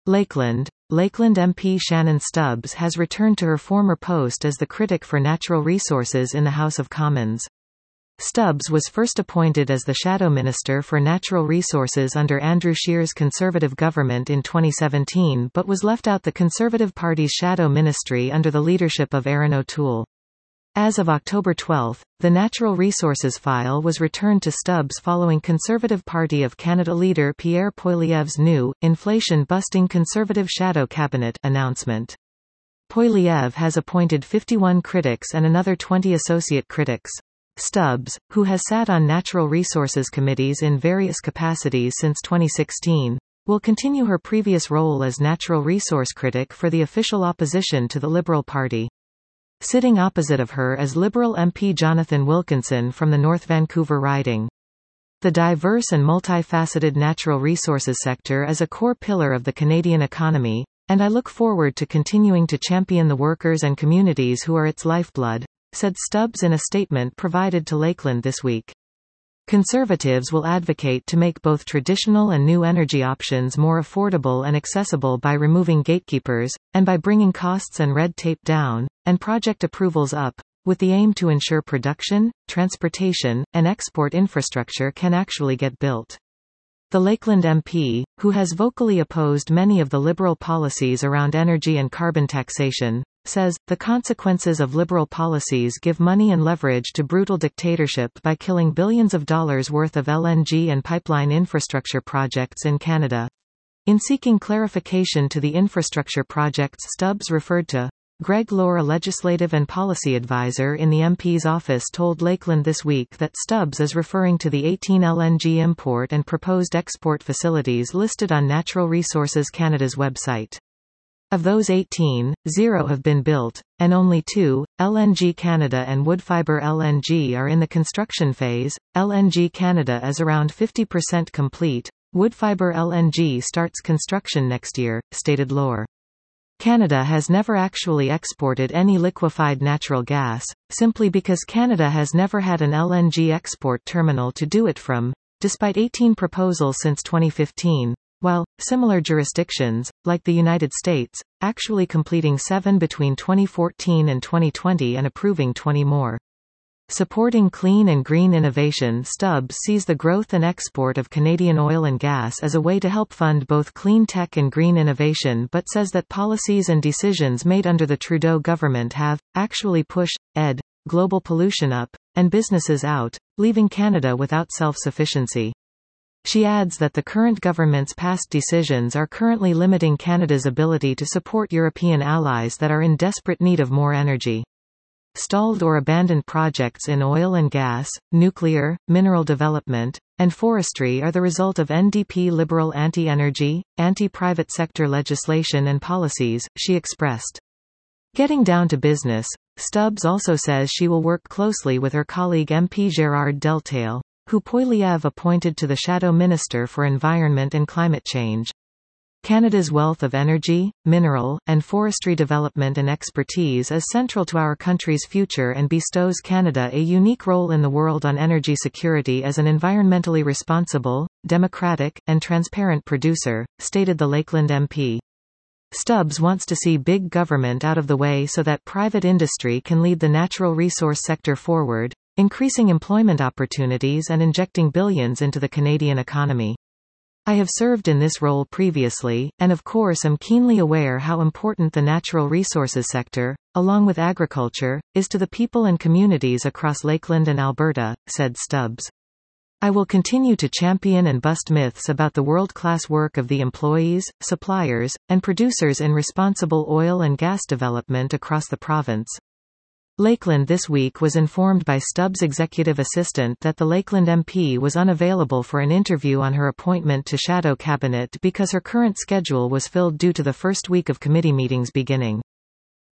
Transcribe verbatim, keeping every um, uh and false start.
Lakeland. Lakeland M P Shannon Stubbs has returned to her former post as the critic for natural resources in the House of Commons. Stubbs was first appointed as the Shadow Minister for Natural Resources under Andrew Scheer's Conservative government in twenty seventeen but was left out the Conservative Party's Shadow Ministry under the leadership of Erin O'Toole. As of October twelfth, the Natural Resources file was returned to Stubbs following Conservative Party of Canada leader Pierre Poilievre's new, inflation-busting Conservative Shadow Cabinet announcement. Poilievre has appointed fifty-one critics and another twenty associate critics. Stubbs, who has sat on natural resources committees in various capacities since twenty sixteen, will continue her previous role as natural resource critic for the official opposition to the Liberal Party. Sitting opposite of her is Liberal M P Jonathan Wilkinson from the North Vancouver riding. The diverse and multifaceted natural resources sector is a core pillar of the Canadian economy, and I look forward to continuing to champion the workers and communities who are its lifeblood, said Stubbs in a statement provided to Lakeland this week. Conservatives will advocate to make both traditional and new energy options more affordable and accessible by removing gatekeepers, and by bringing costs and red tape down, and project approvals up, with the aim to ensure production, transportation, and export infrastructure can actually get built. The Lakeland M P, who has vocally opposed many of the Liberal policies around energy and carbon taxation, says, the consequences of Liberal policies give money and leverage to brutal dictatorship by killing billions of dollars worth of L N G and pipeline infrastructure projects in Canada. In seeking clarification to the infrastructure projects Stubbs referred to, Greg Lohr, a legislative and policy advisor in the M P's office, told Lakeland this week that Stubbs is referring to the eighteen L N G import and proposed export facilities listed on Natural Resources Canada's website. Of those eighteen, zero have been built, and only two, L N G Canada and Woodfibre L N G, are in the construction phase. L N G Canada is around fifty percent complete. Woodfibre L N G starts construction next year, stated Lohr. Canada has never actually exported any liquefied natural gas, simply because Canada has never had an L N G export terminal to do it from, despite eighteen proposals since twenty fifteen. While, similar jurisdictions, like the United States, actually completing seven between twenty fourteen and twenty twenty and approving twenty more. Supporting clean and green innovation, Stubbs sees the growth and export of Canadian oil and gas as a way to help fund both clean tech and green innovation, but says that policies and decisions made under the Trudeau government have, actually pushed, ed, global pollution up, and businesses out, leaving Canada without self-sufficiency. She adds that the current government's past decisions are currently limiting Canada's ability to support European allies that are in desperate need of more energy. Stalled or abandoned projects in oil and gas, nuclear, mineral development, and forestry are the result of N D P Liberal anti-energy, anti-private sector legislation and policies, she expressed. Getting down to business, Stubbs also says she will work closely with her colleague M P Gérard Deltaille, who Poilievre appointed to the Shadow Minister for Environment and Climate Change. Canada's wealth of energy, mineral, and forestry development and expertise is central to our country's future and bestows Canada a unique role in the world on energy security as an environmentally responsible, democratic, and transparent producer, stated the Lakeland M P. Stubbs wants to see big government out of the way so that private industry can lead the natural resource sector forward, increasing employment opportunities and injecting billions into the Canadian economy. I have served in this role previously, and of course am keenly aware how important the natural resources sector, along with agriculture, is to the people and communities across Lakeland and Alberta, said Stubbs. I will continue to champion and bust myths about the world-class work of the employees, suppliers, and producers in responsible oil and gas development across the province. Lakeland this week was informed by Stubbs' executive assistant that the Lakeland M P was unavailable for an interview on her appointment to Shadow Cabinet because her current schedule was filled due to the first week of committee meetings beginning.